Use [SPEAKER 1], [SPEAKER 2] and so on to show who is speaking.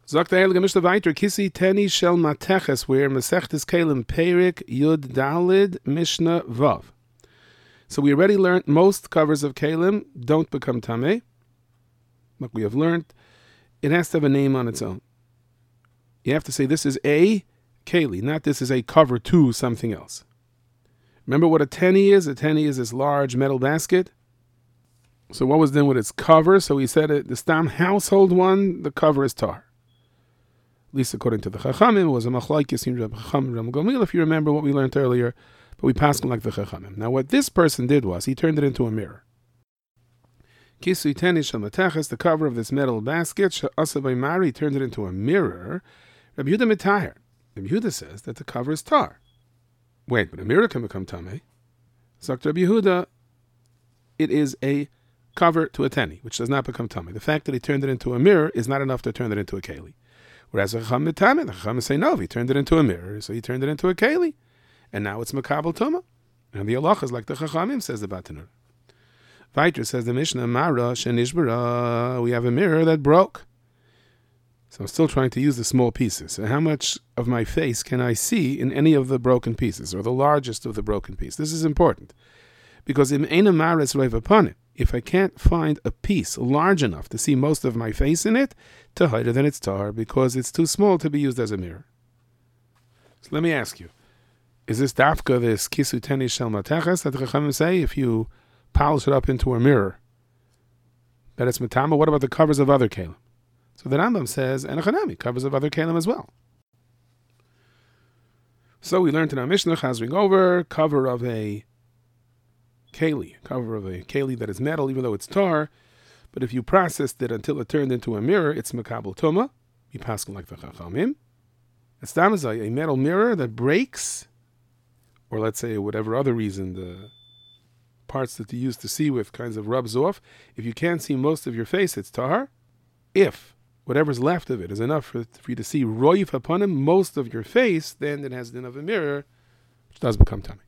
[SPEAKER 1] Sagt der Heilige Mishnah weiter, Kisi Teni Shel Mateches, where Masechtes Kelim Perik Yud Dalid Mishnah Vav. So we already learned most covers of Kelim don't become Tameh. Like we have learned, it has to have a name on its own. You have to say this is a Keli, not this is a cover to something else. Remember what a teni is? A teni is this large metal basket. So what was done with its cover? So he said the Stam household one, the cover is tar. At least according to the Chachamim, it was a machlaikis in Reb Chacham Reb Gamliel, if you remember what we learned earlier, but we passed on like the Chachamim. Now what this person did was, he turned it into a mirror. Kisui teni shel mateches, the cover of this metal basket, she'asa b'mari, he turned it into a mirror. Rabbi Yehuda mitaher. Rabbi Yehuda says that the cover is tar. Wait, but a mirror can become tameh. So Rabbi Yehuda, it is a cover to a teni, which does not become tameh. The fact that he turned it into a mirror is not enough to turn it into a keli. Whereas the Chachamim say no, he turned it into a mirror, so he turned it into a keli, and now it's makabel tuma. And the halacha is like the Chachamim says the Batanur. Vayter says the Mishnah, Mara shenishbara, we have a mirror that broke. So I'm still trying to use the small pieces. So how much of my face can I see in any of the broken pieces, or the largest of the broken piece? This is important. Because if I can't find a piece large enough to see most of my face in it, to hide it, then it's tar, because it's too small to be used as a mirror. So let me ask you, is this dafka, this kisu teni shel mateches, that the Chachamim say, if you polish it up into a mirror, that it's matama? What about the covers of other kelim? So the Rambam says, and Hanami, covers of other kelim as well. So we learned in our Mishnah, chazring over, cover of a keli that is metal, even though it's tar, but if you processed it until it turned into a mirror, it's makabel tuma. You pass like the Chachamim. It's damazai, a metal mirror that breaks, or let's say whatever other reason, the parts that you use to see with kinds of rubs off. If you can't see most of your face, it's tar. If whatever's left of it is enough for you to see roif upon him, most of your face, then it has enough of a mirror, which does become tummy.